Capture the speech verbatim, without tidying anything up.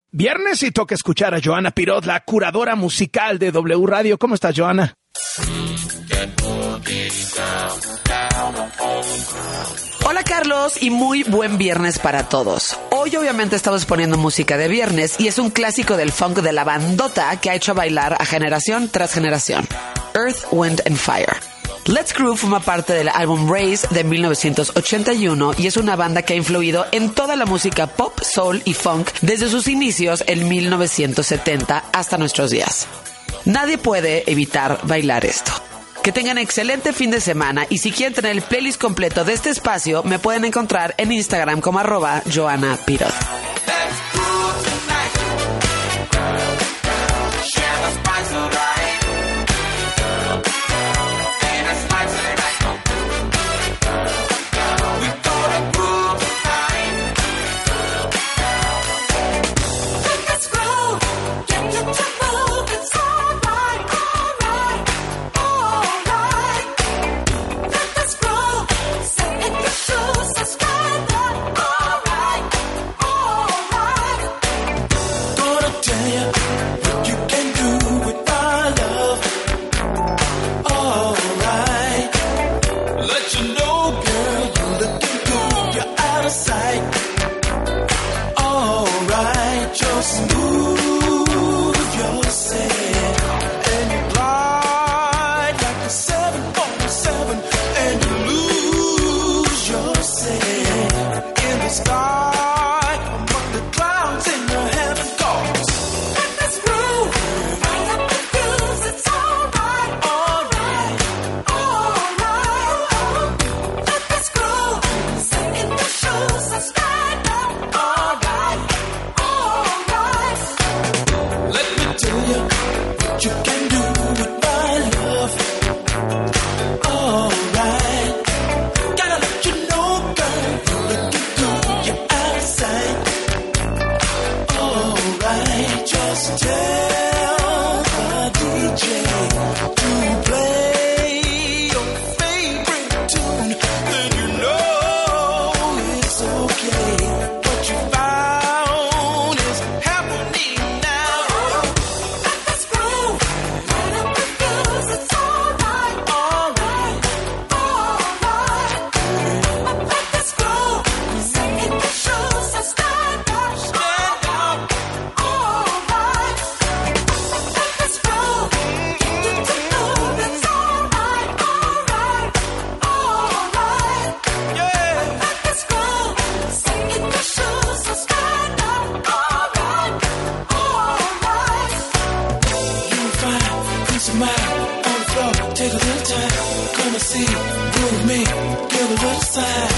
Viernes y toca escuchar a Joana Pirot, la curadora musical de W Radio. ¿Cómo estás, Joana? Hola, Carlos, y muy buen viernes para todos. Hoy obviamente estamos poniendo música de viernes y es un clásico del funk de la bandota que ha hecho bailar a generación tras generación. Earth, Wind and Fire. Let's Groove forma parte del álbum Raise de mil novecientos ochenta y uno y es una banda que ha influido en toda la música pop, soul y funk desde sus inicios en mil novecientos setenta hasta nuestros días. Nadie puede evitar bailar esto. Que tengan excelente fin de semana y si quieren tener el playlist completo de este espacio, me pueden encontrar en Instagram como arroba Joana Pirot. Take a little time, come and see, groove me, give a little sign.